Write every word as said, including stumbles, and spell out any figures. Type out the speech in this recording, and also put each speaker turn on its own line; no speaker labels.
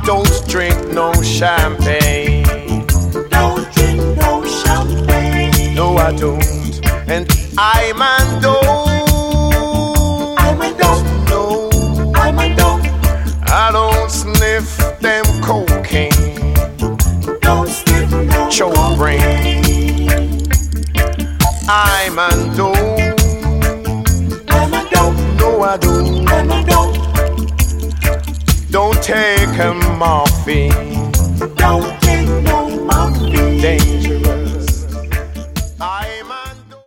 don't drink no champagne.
Don't drink no champagne.
No, I don't. And I'm a don't.
I'm a don't.
No,
I'm a don't.
I don't sniff them cocaine.
Don't sniff no
Choke brain. I'm a don't.
I'm a don't.
No, I don't.
I'm a don't.
Don't take a morphine.
Don't